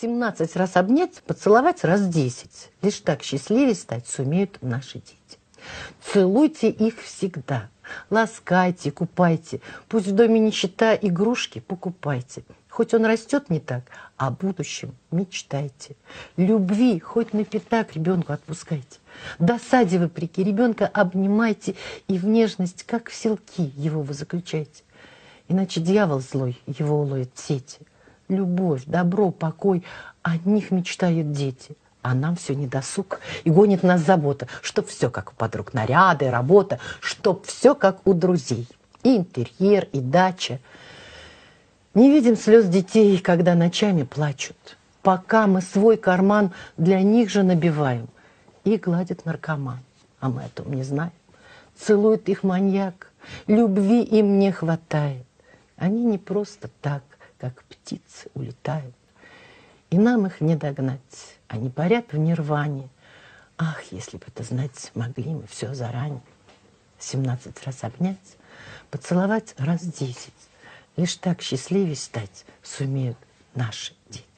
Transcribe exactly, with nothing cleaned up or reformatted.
семнадцать раз обнять, поцеловать раз десять. Лишь так счастливее стать сумеют наши дети. Целуйте их всегда, ласкайте, купайте. Пусть в доме нищета, игрушки покупайте. Хоть он растет не так, о будущем мечтайте. Любви хоть на пятак ребенку отпускайте. Досаде вопреки ребенка обнимайте и в нежность, как в селки, его вы заключайте. Иначе дьявол злой его уловит в сети. Любовь, добро, покой, о них мечтают дети. А нам все недосуг, и гонит нас забота, чтоб все как у подруг, наряды, работа, чтоб все как у друзей. И интерьер, и дача. Не видим слез детей, когда ночами плачут, пока мы свой карман для них же набиваем. И гладит наркоман, а мы о том не знаем. Целует их маньяк, любви им не хватает. Они не просто так, как птицы, улетают. И нам их не догнать, они парят в нирване. Ах, если бы это знать могли мы все заранее. семнадцать раз обнять, поцеловать раз десять. Лишь так счастливее стать сумеют наши дети.